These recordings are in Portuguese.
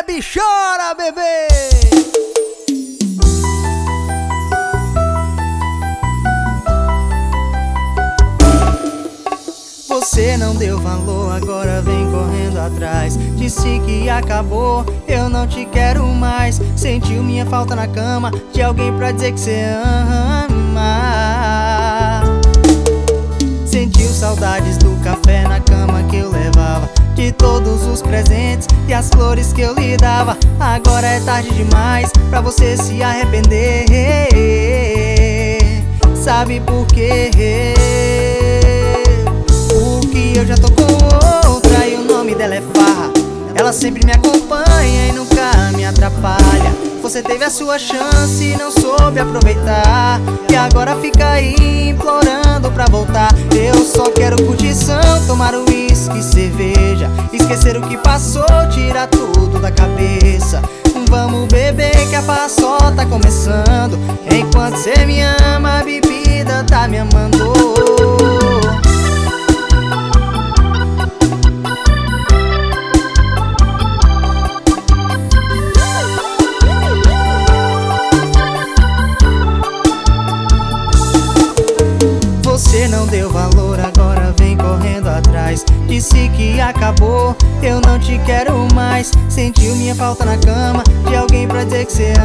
bebe, chora, bebê. Você não deu valor, agora vem correndo atrás. Disse que acabou, eu não te quero mais. Sentiu minha falta na cama, de alguém pra dizer que cê ama. Sentiu saudades do café na cama que eu levava, de todos os presentes e as flores que eu lhe dava. Agora é tarde demais pra você se arrepender. Sabe por quê? Eu já tô com outra e o nome dela é Farra. Ela sempre me acompanha e nunca me atrapalha. Você teve a sua chance e não soube aproveitar, e agora fica aí implorando pra voltar. Eu só quero curtição, tomar uísque, cerveja, esquecer o que passou, tirar tudo da cabeça. Vamos beber que a farra só tá começando. Enquanto cê me ama, a bebida tá me amando. Você não deu valor, agora vem correndo atrás. Disse que acabou, eu não te quero mais. Sentiu minha falta na cama, de alguém pra dizer que cê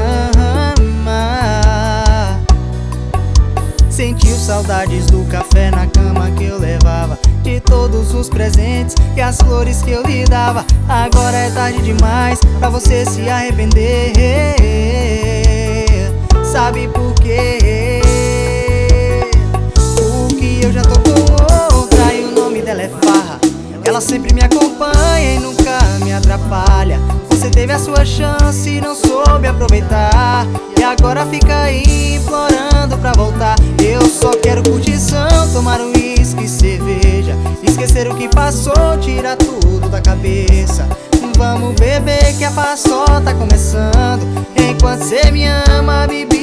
ama. Sentiu saudades do café na cama que eu levava, de todos os presentes e as flores que eu lhe dava. Agora é tarde demais pra você se arrepender. Sabe por quê? Eu já tô com outra e o nome dela é Farra. Ela sempre me acompanha e nunca me atrapalha. Você teve a sua chance e não soube aproveitar, e agora fica aí implorando pra voltar. Eu só quero curtição, tomar uísque, cerveja, esquecer o que passou, tirar tudo da cabeça. Vamos beber que a farra só tá começando. Enquanto cê me ama,